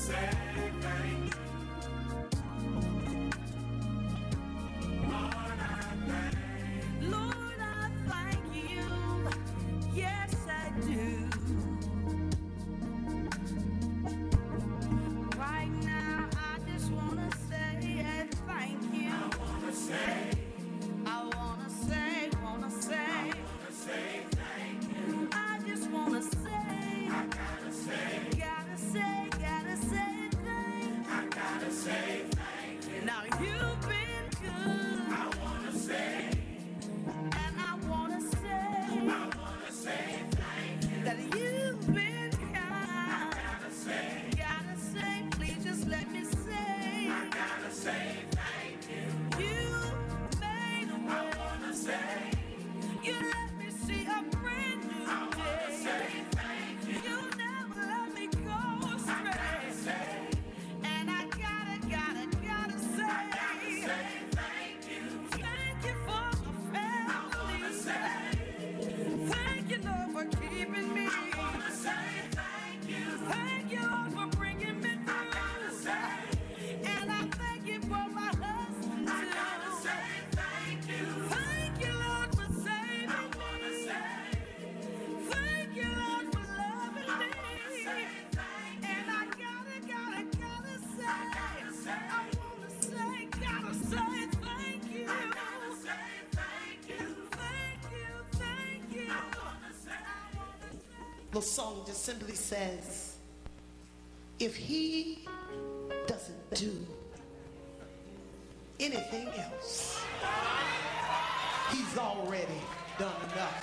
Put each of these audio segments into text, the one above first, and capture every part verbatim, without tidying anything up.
say thank you. Lord, I thank you. Lord, I thank you. Yes, I do. Right now, I just wanna say thank you. I wanna say, I wanna say, wanna say, I wanna say thank you. I just wanna say, I gotta say, gotta say, gotta say thank you. I gotta say thank you. Now you've been good, I wanna say, and I wanna say I wanna say thank you. that you've been kind. Gotta say, Gotta say, please just let me say, I gotta say thank you. you made a I way. wanna say, You let me see a brand new I wanna say day. thank you. You never let me go I gotta astray. say, And I gotta, gotta, gotta I gotta say, say thank you. thank you for the I wanna family. say, Thank you, Lord, for keeping me. I wanna say thank you. Thank you, Lord, for bringing me I gotta through. say, And I thank you for my husband, I gotta too. say thank you. Thank you, Lord, for saving I wanna me. say, Thank you, Lord, for loving I me. wanna say thank you. And I gotta, gotta, gotta say, I gotta say, I wanna say, gotta say thank you. I gotta say thank you. Thank you, thank you. I wanna say, I wanna say. The song just simply says, if he doesn't do anything else, he's already done enough.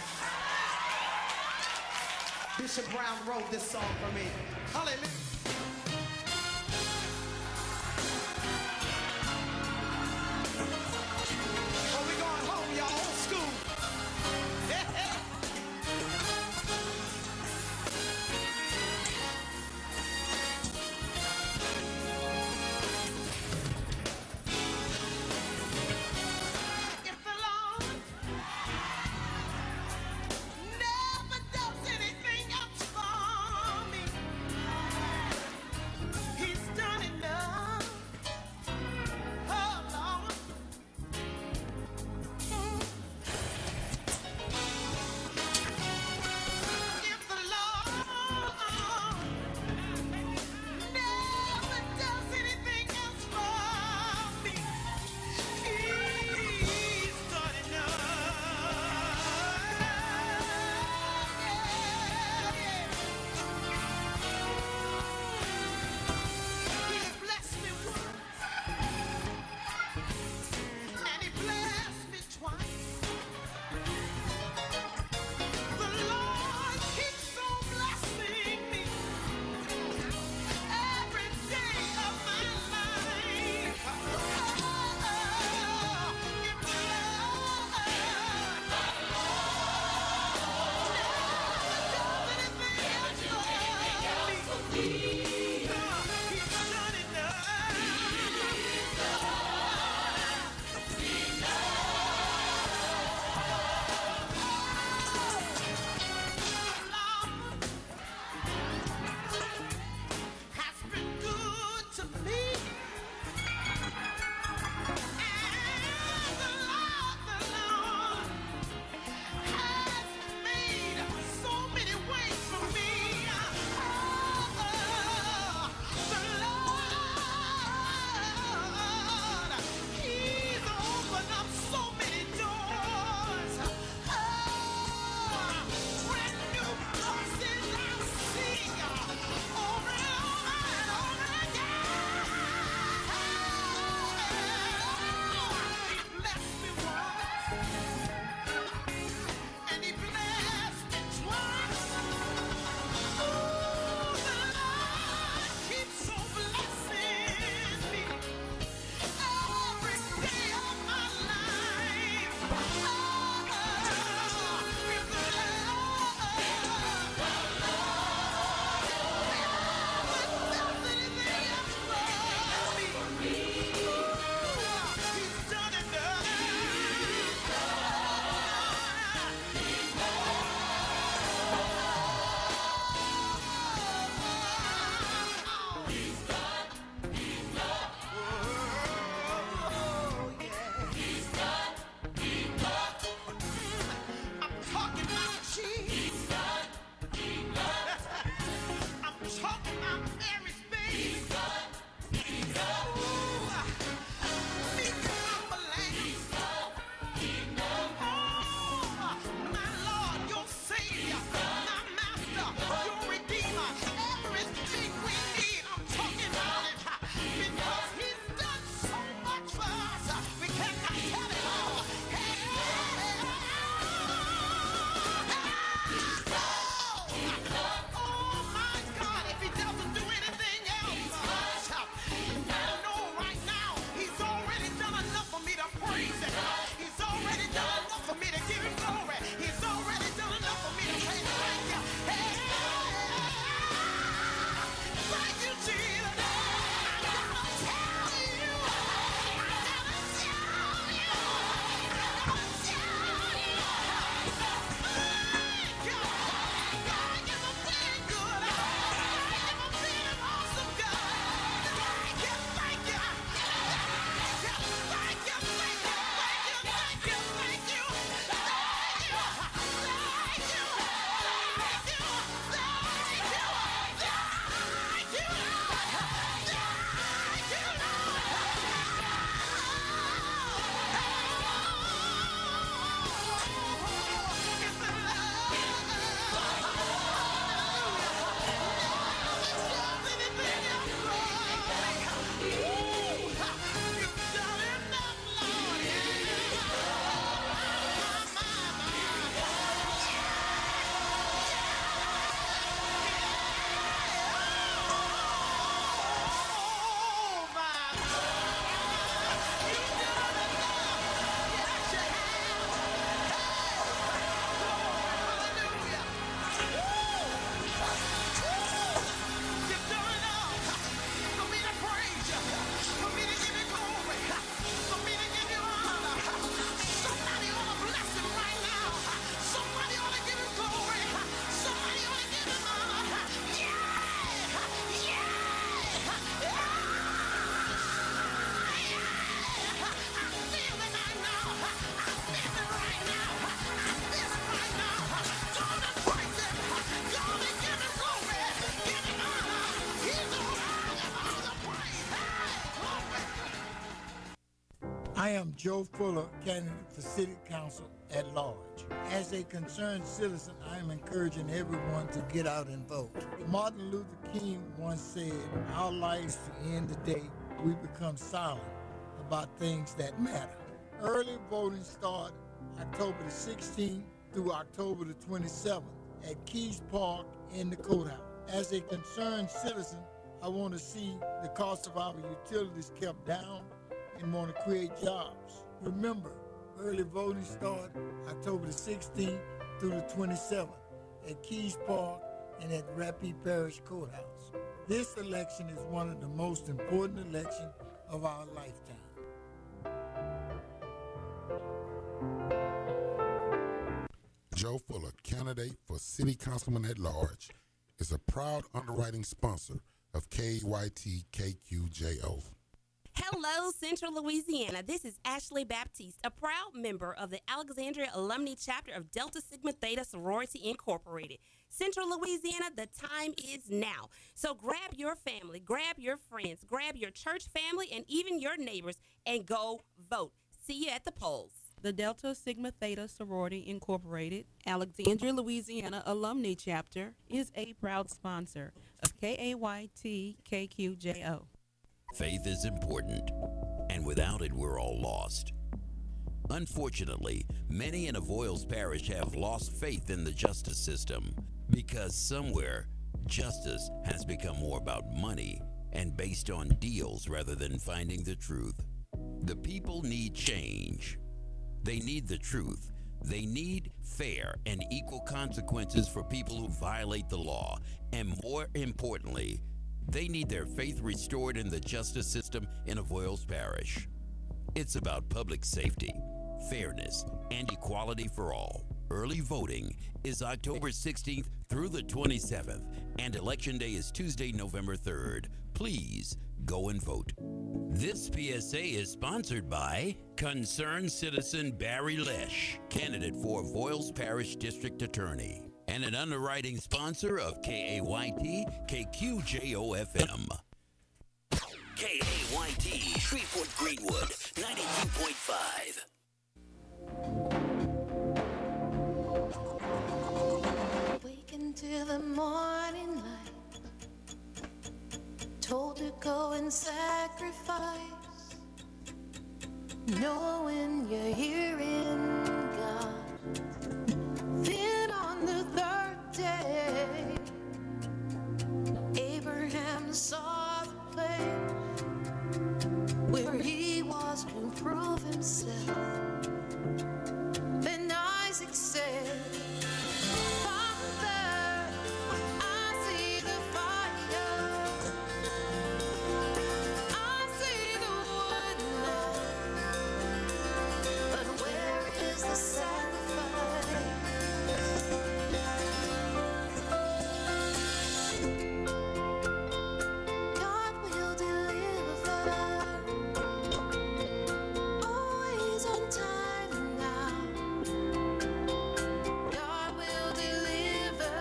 Bishop Brown wrote this song for me. Hallelujah. Oh, we going home, y'all. Old school. If the Lord never does anything else for me, I am Joe Fuller, candidate for City Council at large. As a concerned citizen, I am encouraging everyone to get out and vote. Martin Luther King once said, our lives end the day we become silent about things that matter. Early voting starts October the sixteenth through October the twenty-seventh at Keys Park in the courthouse. As a concerned citizen, I want to see the cost of our utilities kept down and want to create jobs. Remember, early voting starts October the sixteenth through the twenty-seventh at Keys Park and at Rapid Parish Courthouse. This election is one of the most important elections of our lifetime. Joe Fuller, candidate for City Councilman at Large, is a proud underwriting sponsor of K A Y T K Q J O. Hello, Central Louisiana. This is Ashley Baptiste, a proud member of the Alexandria Alumni Chapter of Delta Sigma Theta Sorority Incorporated. Central Louisiana, the time is now. So grab your family, grab your friends, grab your church family, and even your neighbors, and go vote. See you at the polls. The Delta Sigma Theta Sorority Incorporated, Alexandria, Louisiana Alumni Chapter is a proud sponsor of K A Y T K Q J O. Faith is important, and without it, we're all lost. Unfortunately, many in Avoyles Parish have lost faith in the justice system because somewhere justice has become more about money and based on deals rather than finding the truth. The people need change. They need the truth. They need fair and equal consequences for people who violate the law. And more importantly, they need their faith restored in the justice system in Avoyles Parish. It's about public safety, fairness, and equality for all. Early voting is October sixteenth through the twenty-seventh, and Election Day is Tuesday, November third. Please go and vote. This P S A is sponsored by Concerned Citizen Barry Lesh, candidate for Avoyles Parish District Attorney, and an underwriting sponsor of K A Y T K Q J O F M. K A Y T, Shreveport Greenwood, ninety-two point five. Wake into the morning light, told to go and sacrifice, knowing you're hearing God. Then on the third day, Abraham saw the place where he was to prove himself. Then Isaac said, Father, I see the fire, I see the wood now, but where is the sacrifice? God will deliver, always on time now. God will deliver.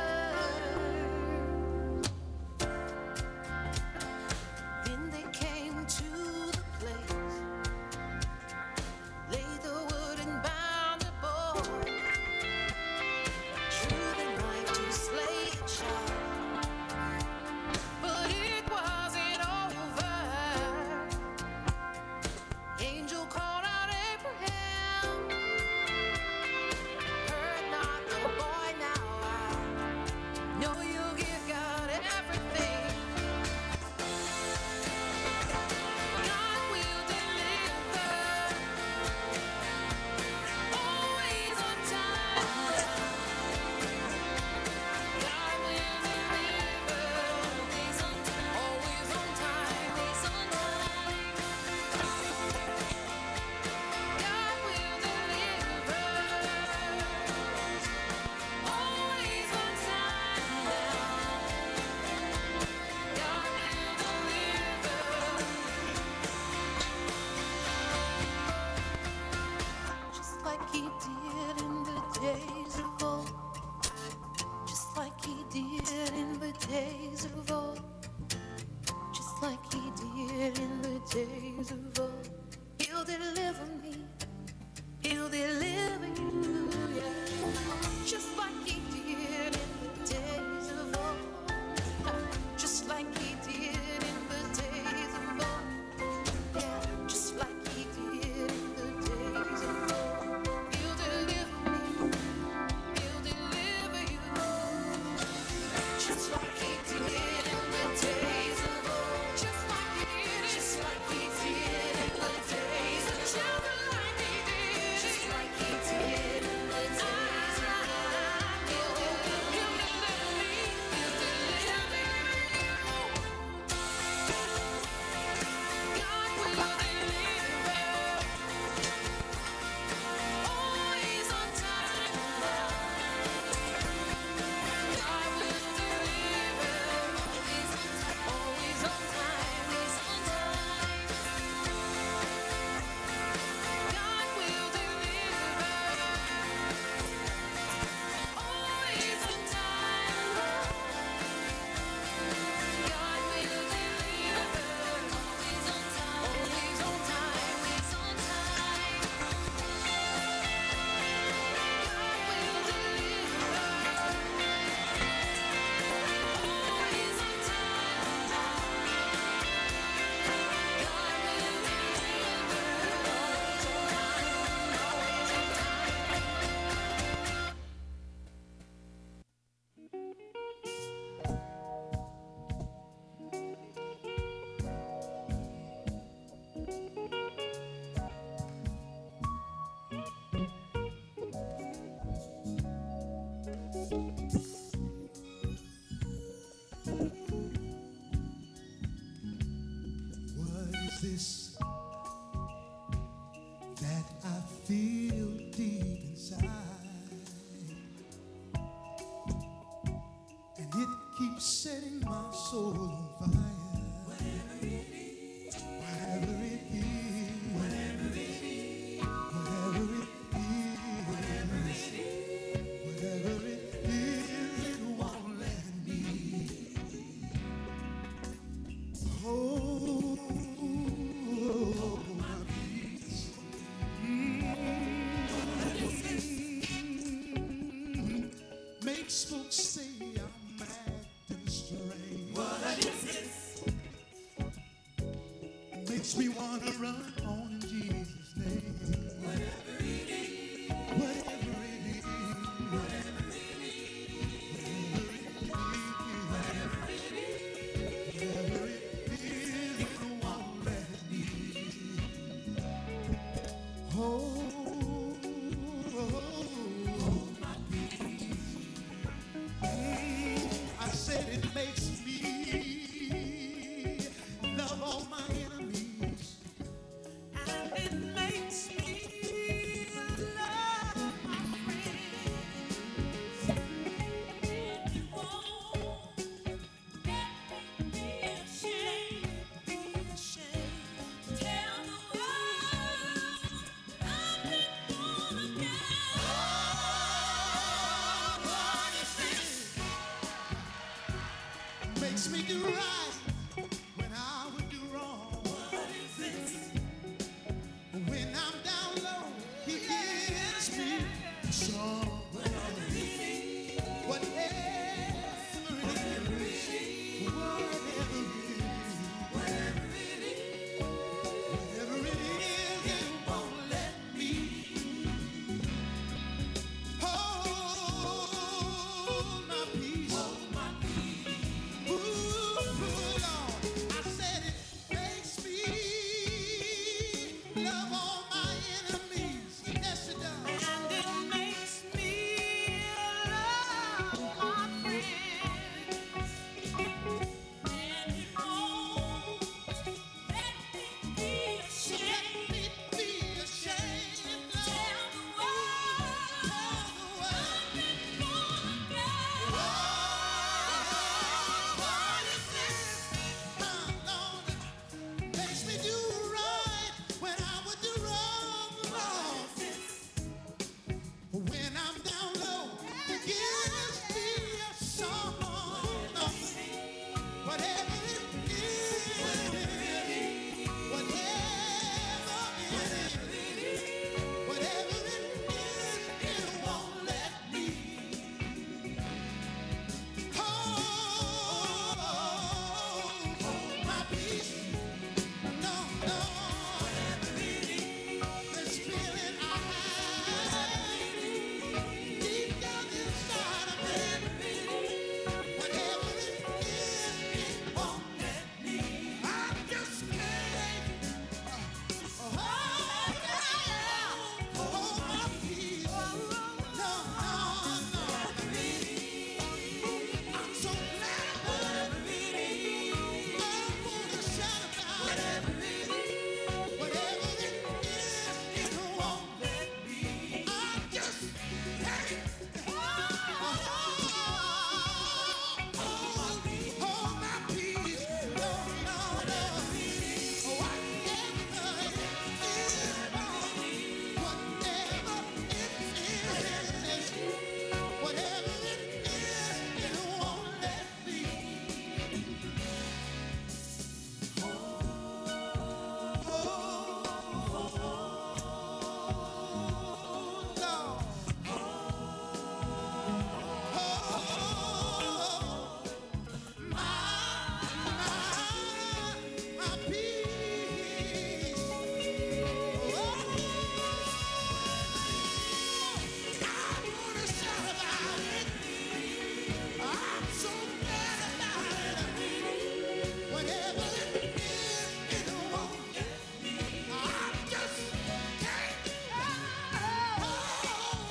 Then they came to the place, laid the wood and bound the boy, drew the knife to slay a child. But it wasn't over. Angel called out Abraham, hurt not the boy now. I know you'll give God everything. God will deliver, always on time. God will deliver, always on time, always on time, always on time. God will deliver, always on time now. God will deliver, just like He did in the days of old, just like He did in the days of old, just like He did in the days of old. He'll deliver me, He'll deliver you, yeah. Just like He did in the days of old, just like He did in the days of old, yeah. Just like He did in the days of old. He'll deliver me, He'll deliver you, just like He did in the days of old, just like He did, just like He did in the days of old, just like He did, just like He did in the days of old. He'll deliver me, He'll deliver you. God will deliver, always on time now. God will deliver, always on time, always on time, always on time. God will deliver, always on time now. God will deliver, always on time, always on time, always on time. God will deliver, always on time now. God will deliver, always on What is this that I feel deep inside? And it keeps setting my soul on fire. Whatever it is, whatever it is, whatever it is, whatever it is, whatever it is, it won't let me hold makes me wanna run on in Jesus' name. Whatever it is, whatever it is, whatever it is, whatever it is, whatever it is, it won't let me. Hold, hold my peace. Mm, I said it makes me love all my enemies. And it makes me love my friends. And you won't let me be ashamed, be ashamed. Tell the world I've been born again. Oh, what is this? Makes me do right when I would do wrong. What is this? When I'm down low, he gives me a song. Whatever it is, whatever it is, whatever it is, whatever it is, it won't let me hold my peace. Hold my peace. Ooh, Lord, I said it makes me love all my enemies. Yes, it does. And it makes me love my friends. And it won't let me be ashamed. Let me be ashamed. Tell the world I've been born again. What is this? My Lord, makes me do right when I would do wrong. Lord. When I'm down low, he gives me a song. Whatever it is, whatever it is, whatever it is, it won't let me hold my peace. No, no, whatever it is, this feeling I have deep down inside of me. Whatever it is, it won't let me. I just can't hold hold my peace. No, no, no. I'm so glad about it. I wanna shout about it. Whatever it is, it won't let me. I just can't hold hold my peace. No, no, no. Whatever it is, whatever it is, whatever it is, it won't let me. Whatever it is, it won't let me. I just can't hold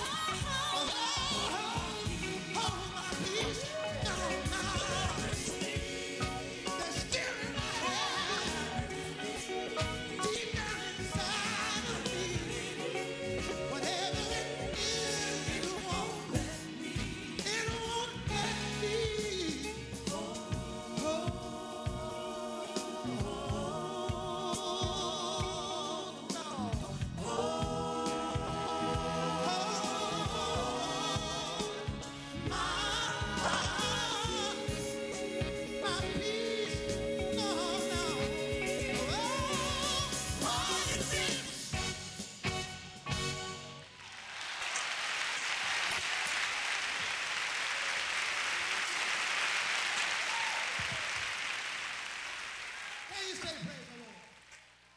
my peace. No, no. There's still in my head, deep down inside of me. Whatever it is, it won't let me. It won't let me. My peace, no, no. What is this? Can you say praise the Lord?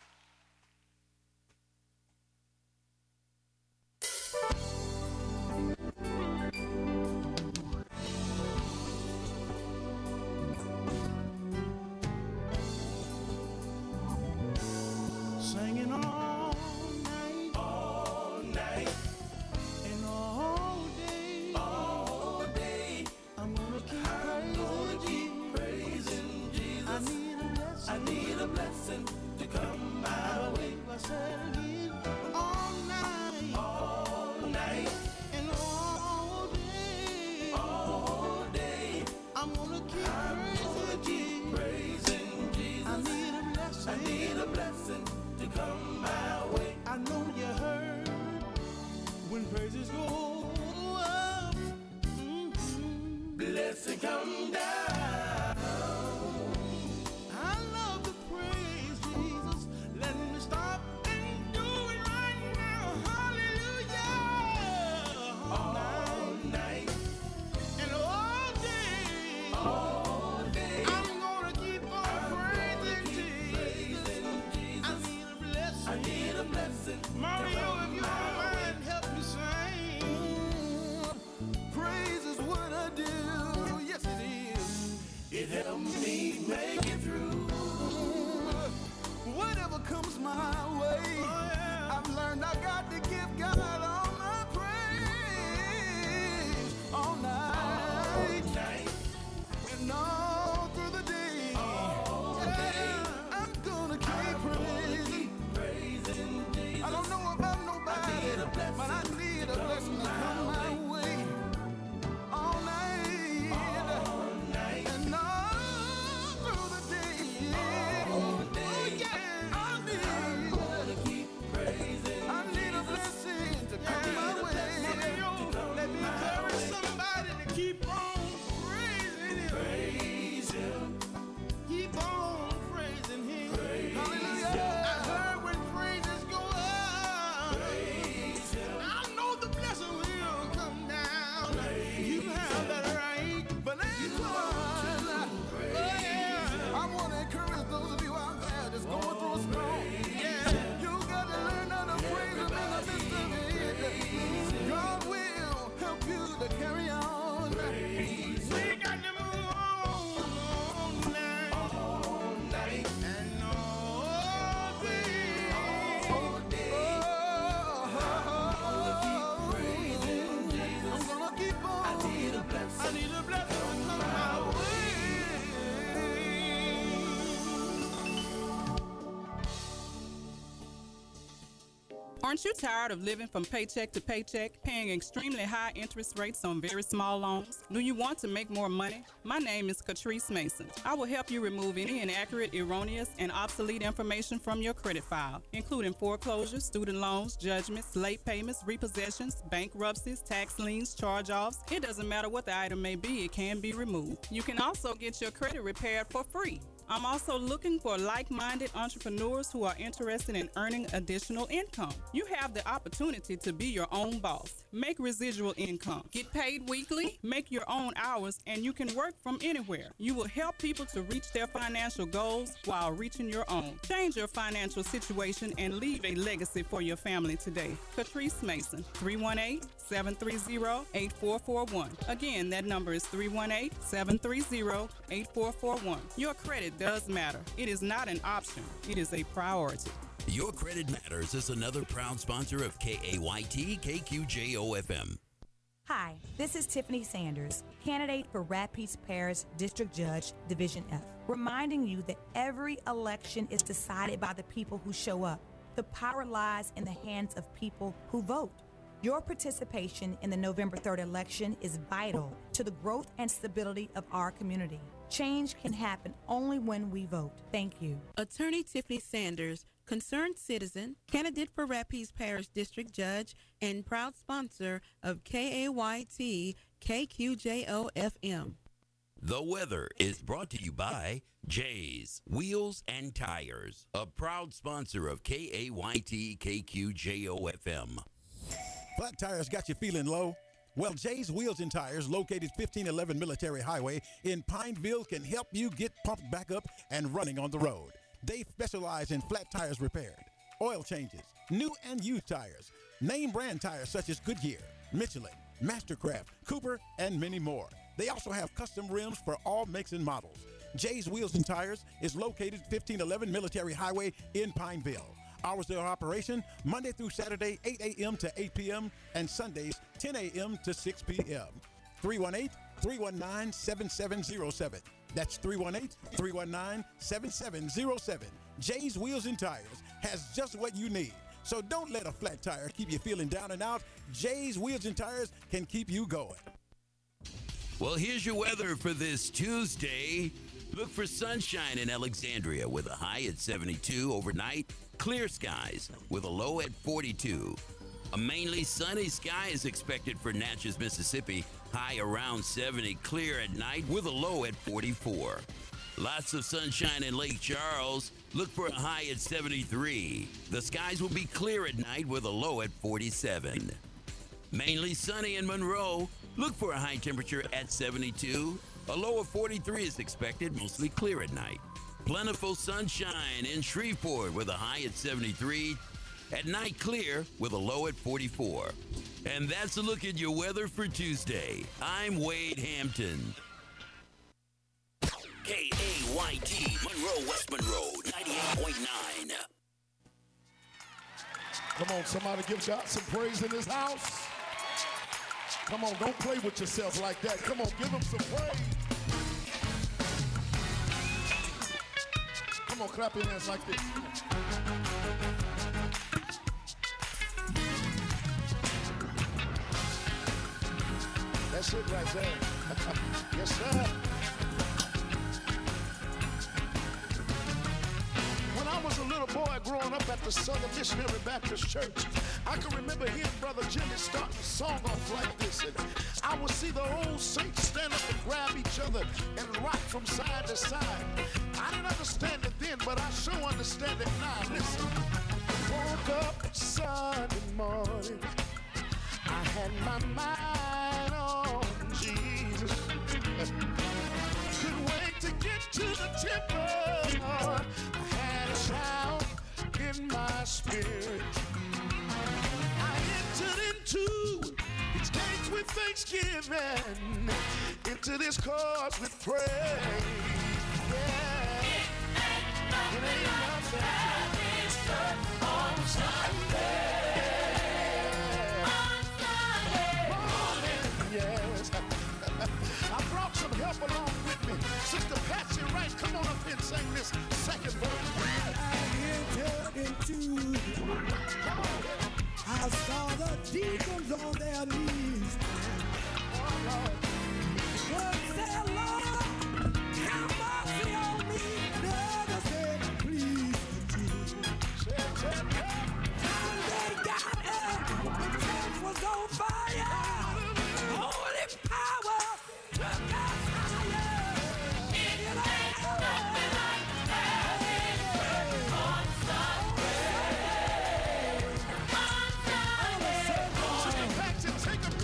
blessing. I need a blessing to come my way. I said again, all night, all night, and all day, all day. I'm gonna keep I'm praising, gonna keep praising Jesus. I need a blessing. I need a blessing to come my way. I know you heard when praises go up, mm-hmm. Blessing come down. I love to praise Jesus. Let me stop and do it right now. Hallelujah. All night and all day. All day. I'm gonna keep on praising Jesus. I need a blessing. I need a blessing. Mario, if you don't mind, help me sing. Praise is what I do. Yes, it is. It helps me make it through. Whatever comes my way, oh, yeah. I've learned I got to give God all my praise all night, all night. And all through the day. All yeah. day. I'm gonna keep I'm praising. Keep praising Jesus. I don't know about nobody, I need a blessing, but I need a blessing to come my way. All night, all night, and all through the day. All day. Oh, yeah. I need, I'm gonna keep praising. I need a blessing to come my way. Let me encourage somebody to keep on praising Him. Praise Him. Keep on praising Him. Praise Hallelujah. Him. I heard when praises go up. Praise Him. I know the blessing will come down. Praise you have that right, but ain't one. Oh, yeah. I want to encourage those of you out there that's going through a storm. Yeah. You got to learn how to praise Him in the midst of it. God will help you to carry on. Praise we got to move on all night, all night, and all day. All day. Oh, I'm gonna keep praising Jesus. I'm gonna keep on. I need a blessing. I need a blessing to come my way. Aren't you tired of living from paycheck to paycheck, paying extremely high interest rates on very small loans? Do you want to make more money? My name is Catrice Mason. I will help you remove any inaccurate, erroneous, and obsolete information from your credit file, including foreclosures, student loans, judgments, late payments, repossessions, bankruptcies, tax liens, charge-offs. It doesn't matter what the item may be, it can be removed. You can also get your credit repaired for free. I'm also looking for like-minded entrepreneurs who are interested in earning additional income. You have the opportunity to be your own boss. Make residual income. Get paid weekly, make your own hours, and you can work from anywhere. You will help people to reach their financial goals while reaching your own. Change your financial situation and leave a legacy for your family today. Catrice Mason, three one eight, seven three zero, eight four four one. Again, that number is three one eight, seven three zero, eight four four one. Your credit does matter. It is not an option. It is a priority. Your Credit Matters is another proud sponsor of K A Y T K Q J O F M. Hi, this is Tiffany Sanders, candidate for Rapides Parish District Judge, Division F, reminding you that every election is decided by the people who show up. The power lies in the hands of people who vote. Your participation in the November third election is vital to the growth and stability of our community. Change can happen only when we vote. Thank you. Attorney Tiffany Sanders, concerned citizen, candidate for Rapides Parish District Judge, and proud sponsor of K A Y T K Q J O F M. The weather is brought to you by Jay's Wheels and Tires, a proud sponsor of K A Y T K Q J O F M. Flat tires got you feeling low? Well, Jay's Wheels and Tires, located fifteen eleven Military Highway in Pineville, can help you get pumped back up and running on the road. They specialize in flat tires repaired, oil changes, new and used tires, name brand tires such as Goodyear, Michelin, Mastercraft, Cooper, and many more. They also have custom rims for all makes and models. Jay's Wheels and Tires is located fifteen eleven Military Highway in Pineville. Hours of operation, Monday through Saturday, eight a.m. to eight p.m., and Sundays, ten a.m. to six p.m. three one eight, three one nine, seven seven zero seven. That's three one eight, three one nine, seven seven zero seven. Jay's Wheels and Tires has just what you need. So don't let a flat tire keep you feeling down and out. Jay's Wheels and Tires can keep you going. Well, here's your weather for this Tuesday. Look for sunshine in Alexandria with a high at seventy-two overnight. Clear skies with a low at forty-two. A mainly sunny sky is expected for Natchez, Mississippi. High around seventy. Clear at night with a low at forty-four. Lots of sunshine in Lake Charles. Look for a high at seventy-three. The skies will be clear at night with a low at forty-seven. Mainly sunny in Monroe. Look for a high temperature at seventy-two. A low of forty-three is expected, mostly clear at night. Plentiful sunshine in Shreveport with a high at seventy-three. At night, clear with a low at forty-four. And that's a look at your weather for Tuesday. I'm Wade Hampton. K A Y T, Monroe, West Monroe, ninety-eight point nine. Come on, somebody give God some praise in this house. Come on, don't play with yourself like that. Come on, give him some praise. Come on, clap your hands like this. That's it right there. Yes, sir. When I was a little boy growing up at the Southern Missionary Baptist Church, I can remember hearing Brother Jimmy start the song off like this. And I would see the old saints stand up and grab each other and rock from side to side. I didn't understand it then, but I sure understand it now. Listen. Woke up Sunday morning, I had my mind on Jesus. Couldn't wait to get to the temple. I had a shout in my spirit. I entered into its gates with thanksgiving, into this court with praise. Yeah. It ain't nothing on Sunday. Yes. I brought some help along with me. Sister Patsy Wright, come on up here and sing this second verse. I entered into, I saw the deacons on their knees. One said, Lord, have mercy on me. The other said, please forgive. And they got up, the church was on fire. Holy power took us higher. It ain't nothing like having church on Sunday. On Sunday. Sister Patsy, take a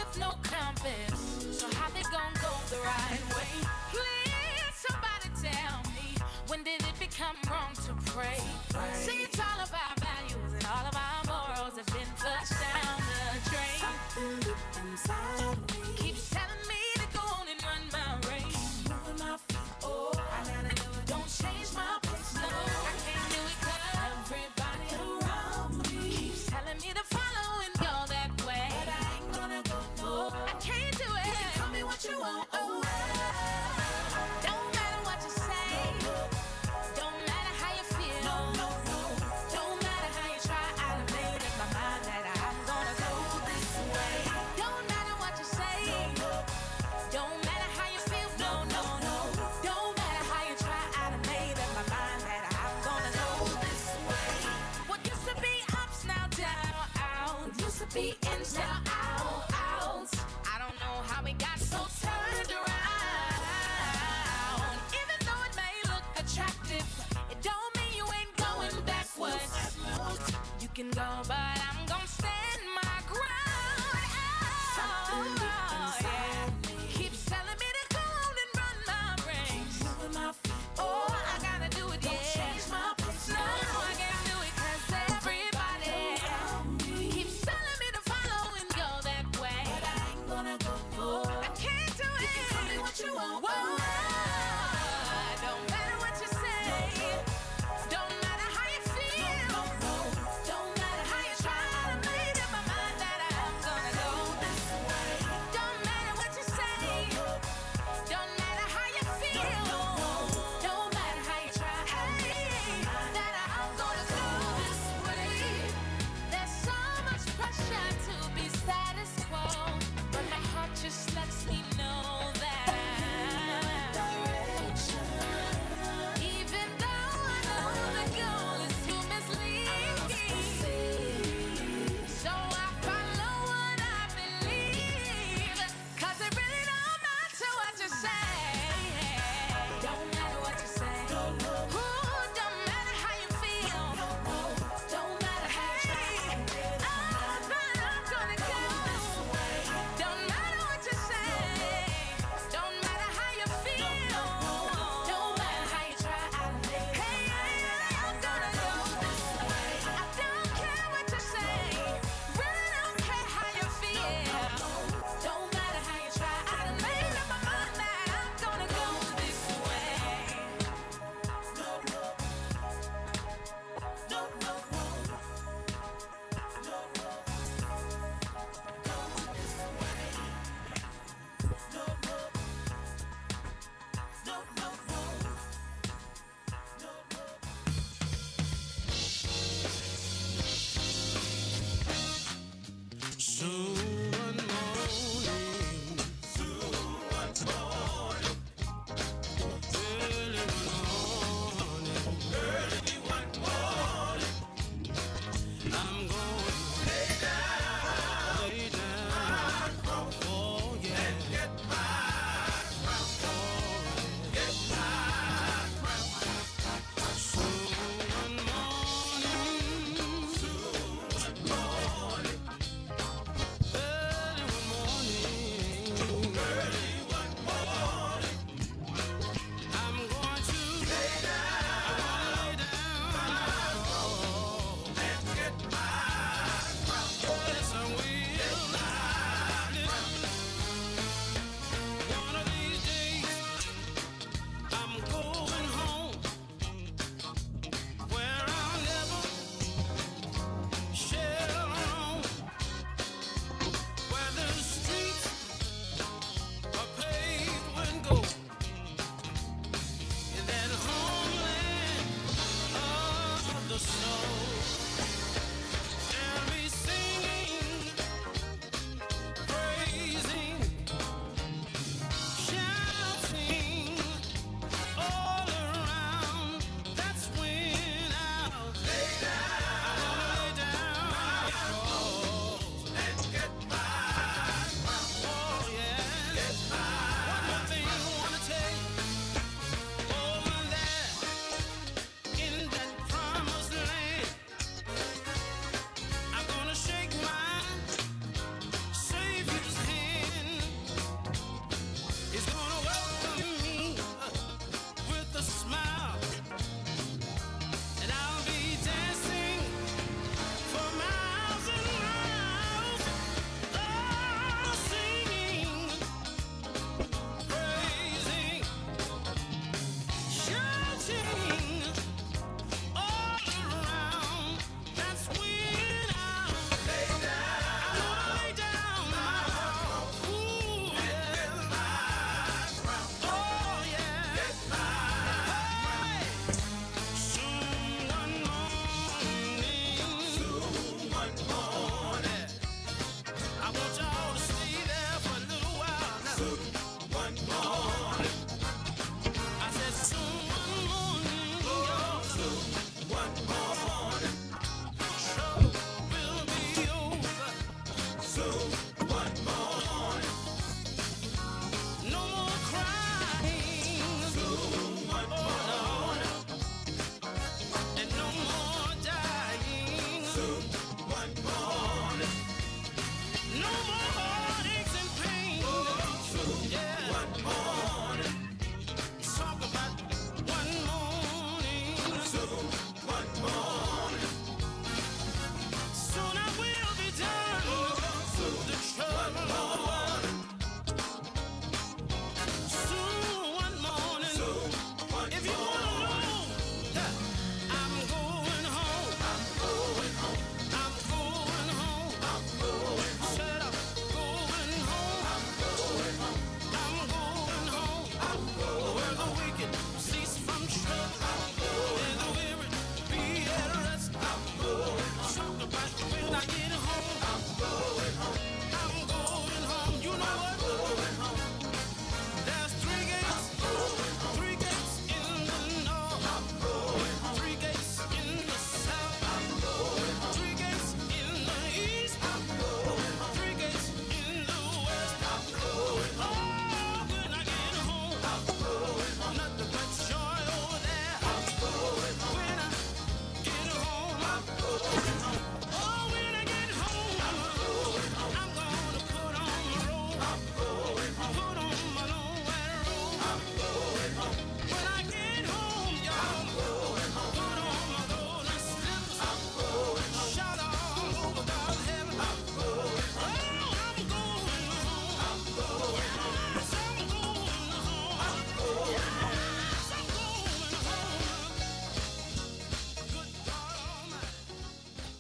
off, no compass. So how they gon' go the right way? Please, somebody tell me, when did it become wrong to pray? See, it's all of our values and all of our morals have been flushed down the drain. Something deep inside me keeps telling me to go on and run my race. Moving my feet, oh, I gotta do it. Don't change my pace, no, I can't do it 'cause everybody around me keeps telling me to follow and go that way. But I ain't gonna go, no, I can't do it. You can tell me what you want, oh, don't matter what you say, don't matter how you feel, no, no, no, don't matter how you try. I done made up my mind that I'm gonna go this way. Don't matter what you say, don't matter how you feel, no, no, no, don't matter how you try. I done made up my mind that I'm gonna go this way. What used to be ups now down, out. Used to be ins now out, out. I don't know how we got so turned around. Even though it may look attractive, it don't mean you ain't going backwards. You can go, but I'm gonna stand my ground. Oh, yeah. Keeps telling me to go on and run my race. Oh, I gotta do it, yeah. Change my pace. No, I can't do it 'cause everybody keeps telling me to follow and go that way. But I ain't gonna go, no, I can't do it. You can tell me what you want. Whoa, don't matter what you say, don't matter how you feel, don't matter how you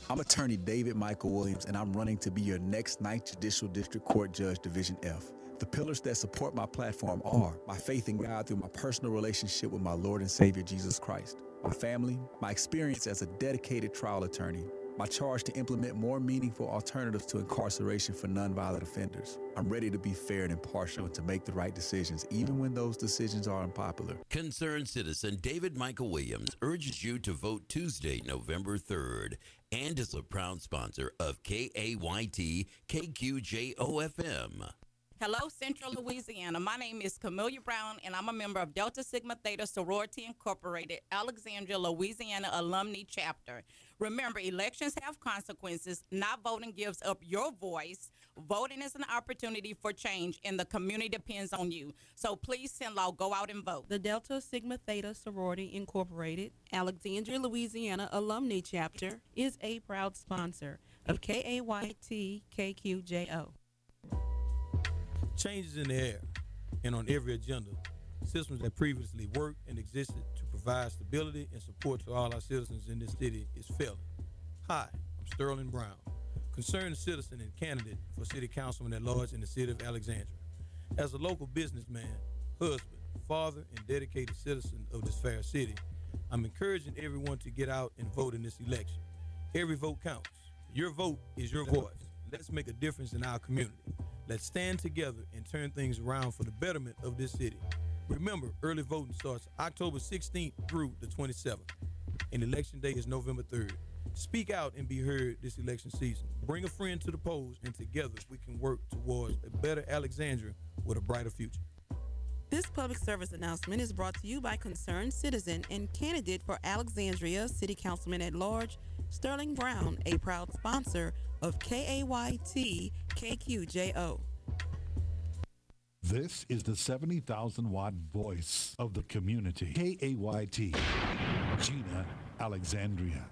I'm attorney David Michael Williams, and I'm running to be your next ninth Judicial District Court Judge, Division F. The pillars that support my platform are my faith in God through my personal relationship with my Lord and Savior, Jesus Christ, my family, my experience as a dedicated trial attorney, my charge to implement more meaningful alternatives to incarceration for nonviolent offenders. I'm ready to be fair and impartial and to make the right decisions, even when those decisions are unpopular. Concerned citizen David Michael Williams urges you to vote Tuesday, November third, and is a proud sponsor of K A Y T K Q J O F M. Hello, Central Louisiana. My name is Camelia Brown, and I'm a member of Delta Sigma Theta Sorority Incorporated, Alexandria, Louisiana Alumni Chapter. Remember, elections have consequences. Not voting gives up your voice. Voting is an opportunity for change, and the community depends on you. So please, send law, go out and vote. The Delta Sigma Theta Sorority Incorporated, Alexandria, Louisiana Alumni Chapter is a proud sponsor of K A Y T K Q J O. Changes in the air and on every agenda. Systems that previously worked and existed to provide stability and support to all our citizens in this city is failing. Hi, I'm Sterling Brown, concerned citizen and candidate for city councilman at large in the city of Alexandria. As a local businessman, husband, father, and dedicated citizen of this fair city, I'm encouraging everyone to get out and vote in this election. Every vote counts. Your vote is your voice. Let's make a difference in our community. Let's stand together and turn things around for the betterment of this city. Remember, early voting starts October sixteenth through the twenty-seventh, and election day is November third. Speak out and be heard this election season. Bring a friend to the polls, and together we can work towards a better Alexandria with a brighter future. This public service announcement is brought to you by concerned citizen and candidate for Alexandria City Councilman at Large, Sterling Brown, a proud sponsor of K A Y T K Q J O. This is the seventy thousand watt voice of the community. K A Y T, Gina, Alexandria.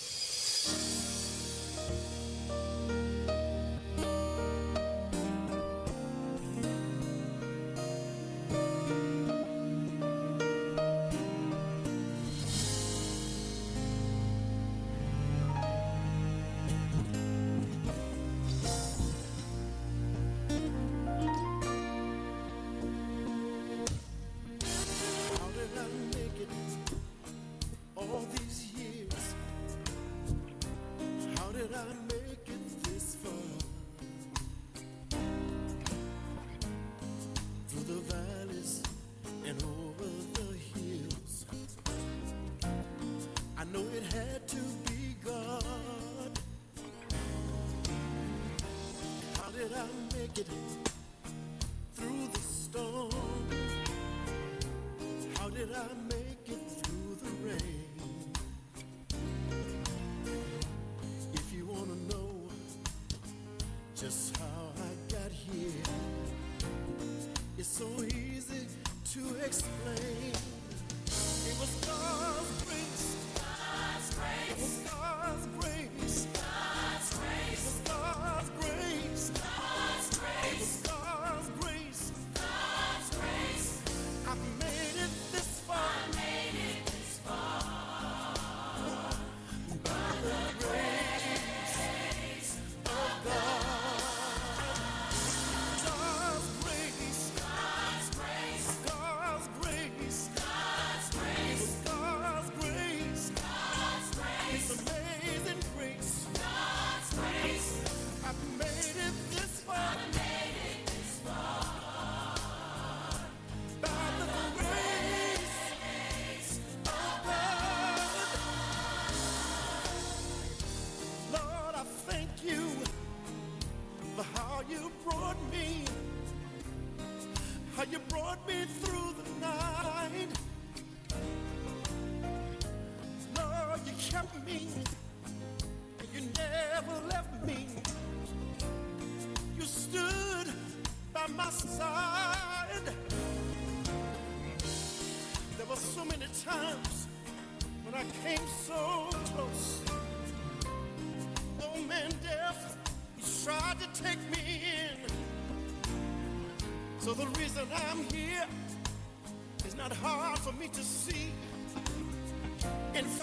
So the reason I'm here is not hard for me to see. In fact,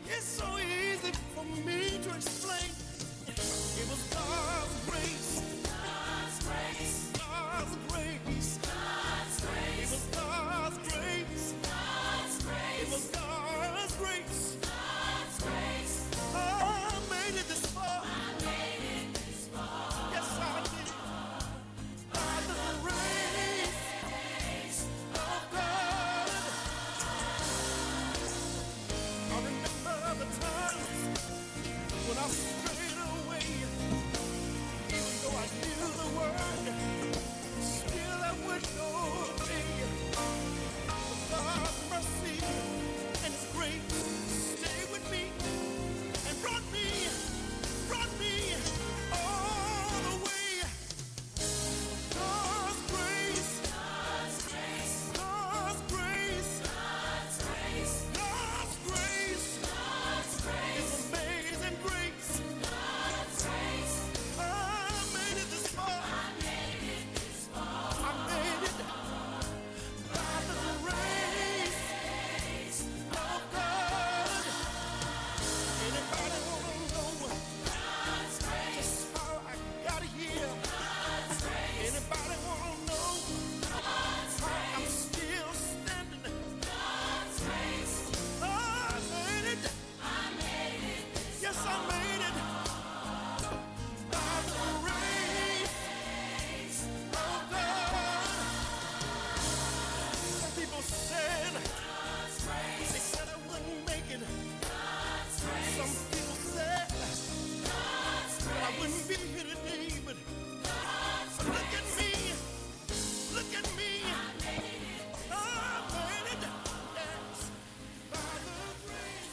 It's so easy for me to explain. It was God's grace. God's grace. God's grace. God's grace. It was God's grace. God's grace. It was God's grace. God's grace. I made it this far. I made it this far. Yes, I did. By the grace of God. I remember the times when I strayed away. Even though I knew the word, still I would go obey. But God's mercy and His grace stayed with me and brought me, brought me all the way. God's grace, God's grace, God's grace, God's grace, God's grace, God's grace, His amazing grace, God's grace. I made it this far. I made it this far. I made it by the grace of God. Anybody wanna know God's grace? Just how I got here. God's grace. Anybody wanna know God's how I'm still standing? God's grace. I made it. I made it. Yes, I made it. By the grace of God. Some people said, they said I wouldn't make it. Some people said that I wouldn't be here today, but but look at me, look at me. I made it. Yes, by the grace.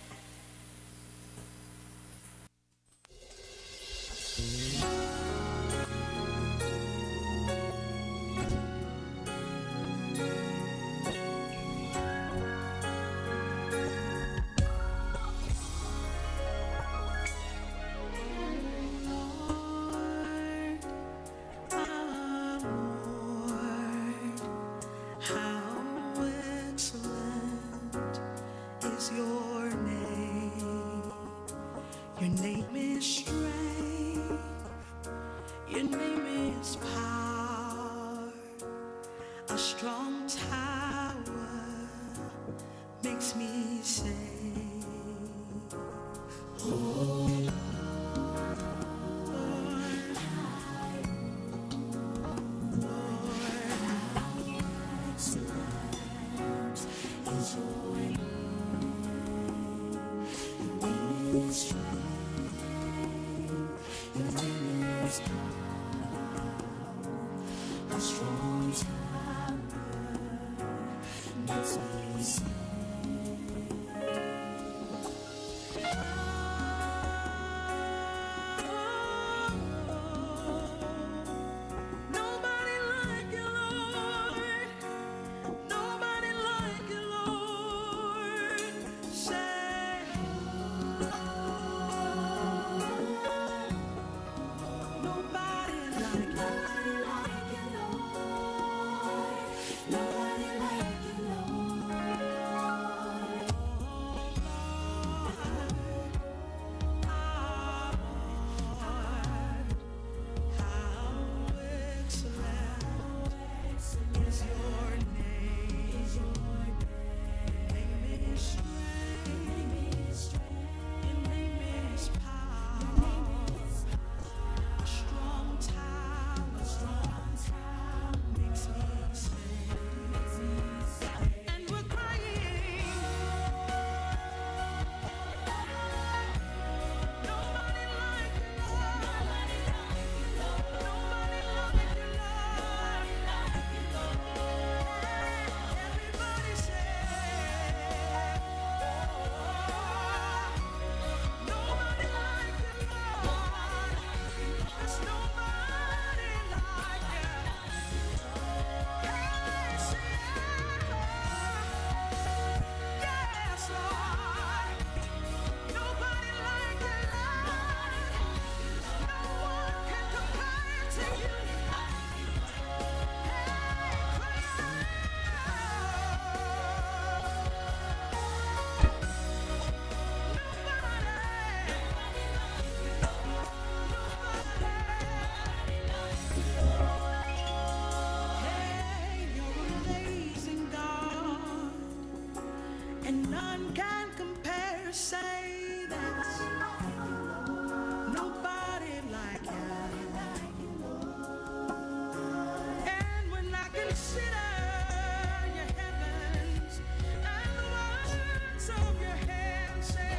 How excellent is your name. Your name is strength. Your name is power. A strong tower makes me sing. Oh, A strong tower makes me sing. nobody like you, Lord. Nobody like you, Lord. Say, nobody like you. Nobody like you, Lord. to say that nobody like you. And when I consider your heavens and the works of your hands, say,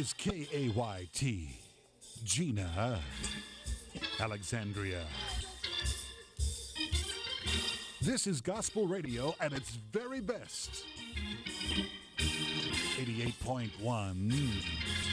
is K A Y T, Gina Alexandria. This is gospel radio at its very best. eighty-eight point one